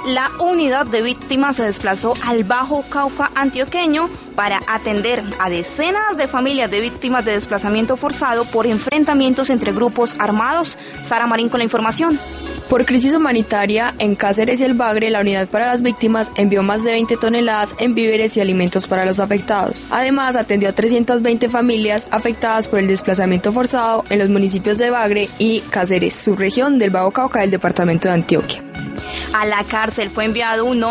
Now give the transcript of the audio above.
la unidad de víctimas se desplazó al Bajo Cauca antioqueño para atender a decenas de familias de víctimas de desplazamiento forzado por enfrentamientos entre grupos armados. Sara Marín con la información. Por crisis humanitaria, en Cáceres y el Bagre, la unidad para las víctimas envió más de 20 toneladas en víveres y alimentos para los afectados. Además, atendió a 320 familias afectadas por el desplazamiento forzado en los municipios de Bagre y Cáceres, subregión del Bajo Cauca del departamento de Antioquia. A la cárcel fue enviado un